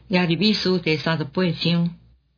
耶利米书第38章，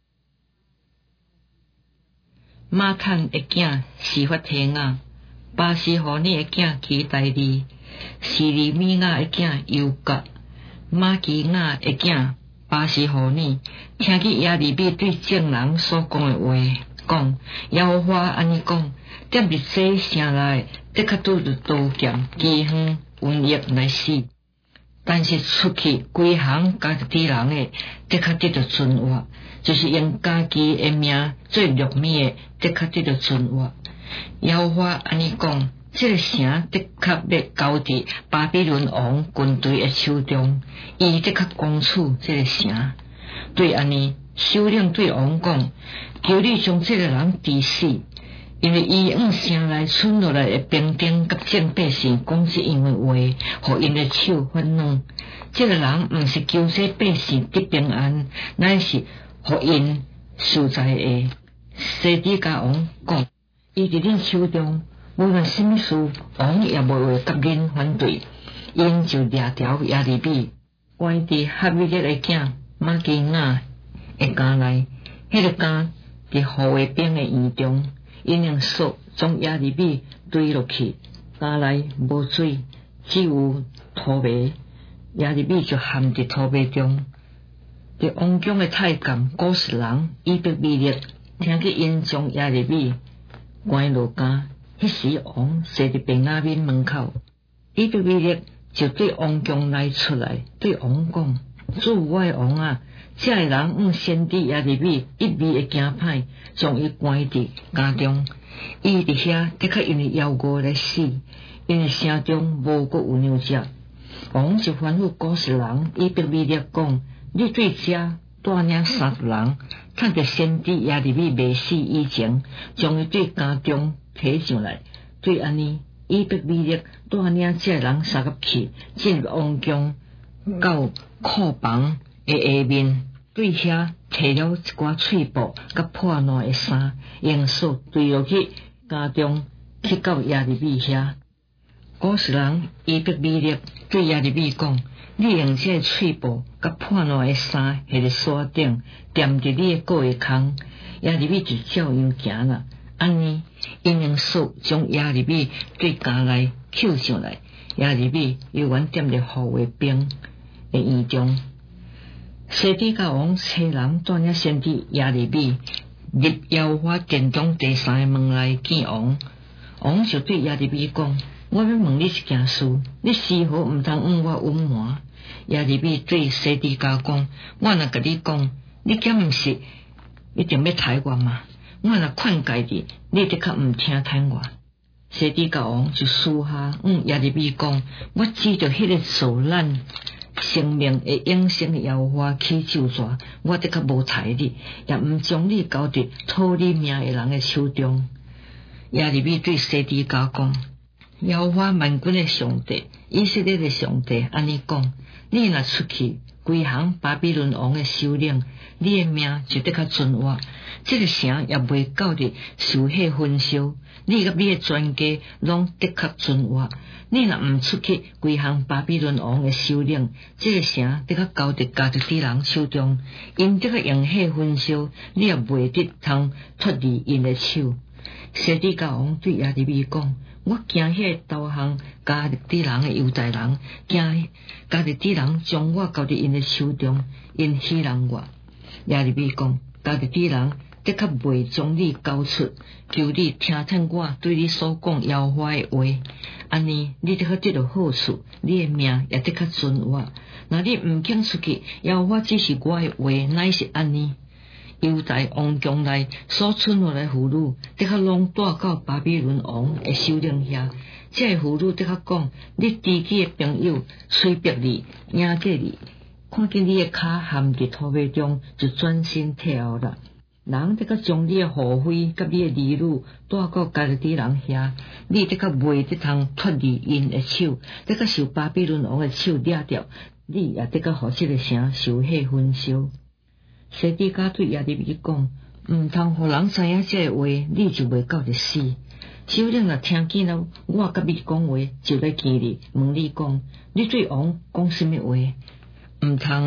马坦的囝示法提亚，巴西和你的囝基代利，西利米亚的囝犹甲，马基亚的囝巴西和你，听见耶利米对众人所讲的话，讲耶和华安尼讲，踮伫这城内，的确拄着刀剑、饥荒、瘟疫来死。但是出去归行家己人的，的确得到存活，就是用家己的命做玉米的，的确得到存活。耶和华安尼讲，这个城的确要交伫巴比伦王军队的手中，伊的确攻取这个城。对安尼，首领对王讲，求你将这个人治死。因为伊往城内存落来的兵丁甲众百姓讲这样的话，互因的手发软。这个人毋是求这百姓得平安，乃是互因受灾的。西底家王讲，伊伫恁手中，无论什么事，王也无会甲恁反对。因就掠条耶利米，关伫哈米勒的囝马基亚的家内，迄个家伫护卫兵的院中。因用锁将耶利米堆落去，家内无水，只有土糜。耶利米就陷伫土糜中。伫王宫的太监古实人以伯米勒听见因将耶利米关落监，迄时王坐伫便雅悯门口。以伯米勒就对王宫内出来，对王讲：主我的王啊！这个人往先知耶利米一味的惊歹，将伊关伫家中。伊伫遐的确因为枵餓来死，因为城中无阁有粮食。王就吩咐古实人以伯米勒讲：你对遮带领30人，趁着先知耶利米未死以前，将伊对家中提上来。对安尼，以伯米勒带领这个人杀入去，进入王宫到库房的下面。对遐摕了一寡碎布甲破烂的衫，用锁堆落去家中，去到耶利米遐。古实人以伯米勒对耶利米讲：你用这个碎布甲破烂的衫下伫锁顶，踮伫你的个的空。耶利米就照样行啦。安尼，因用锁将耶利米对家内扣上来。耶利米犹原踮伫护卫兵的院中。西底家王找人带领先知耶利米入耶和华殿中第3个门内见王。王就对耶利米讲：我要问你一件事，你丝毫毋通往我隐瞒。耶利米对西底家讲：我若甲你讲，你敢毋是一定要杀我吗？我若劝解你，你的确毋听听我。西底家王就私下耶利米讲：我指着迄个受难生命的永生耶和华起咒詛，我的确无杀你，也毋将你交伫讨你命的人的手中。耶利米对西底家讲：耶和华万军的上帝，以色列的上帝安尼讲：你若出去归降巴比伦王的首领，你的命就得较存活，这个城也袂到伫受火焚烧，你甲你的全家拢得较存活。你若毋出去归降巴比伦王的首领，这个城得较交伫家己人手中，因得较用火焚烧，你也袂得通脱离因的手。西底家王对耶利米讲：我惊迄个投降家己人的犹太人，惊家己人将我交伫因的手中，因欺人我。耶利米讲：家己人的确袂将你交出，求你听听我对你所讲耶和华的话。安尼，你得较得到好处，你的命也得较存活。若你毋肯出去，耶和华只是我的话，乃是安尼。犹大王宫内所存落来妇女，得较拢带到巴比伦王的首领遐。这妇女得较讲：你知己的朋友催逼你、迎接你，看见你的脚陷伫土糜中，就转身退后啦。人得较将你的后妃甲你的儿女带到家己人遐，你得较袂得通脱离因的手，得较受巴比伦王的手掠着，你也得较互这个城受火焚烧。西底家对耶利米讲：毋通互人知影这个话，你就袂到着死。首领若听见了我甲你讲话，就来见你，问你讲：你对王讲什么话？毋通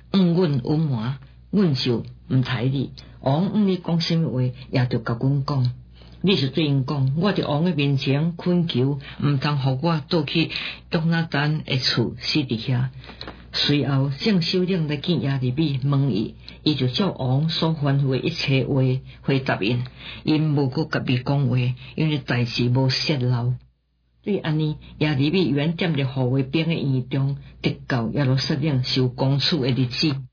阮有瞒，阮就毋睬你。王你讲什么话，也着甲阮讲。你是对因讲，我伫王诶面前恳求，毋通互我倒去约拿单诶厝死伫遐。随后，正首领来见亚利米，问伊，伊就照王所吩咐一切话回答因，因无搁甲伊讲话，因为代志无泄露。对安尼，亚利米原踮伫护卫兵诶院中，直到耶路撒冷受公处诶日子。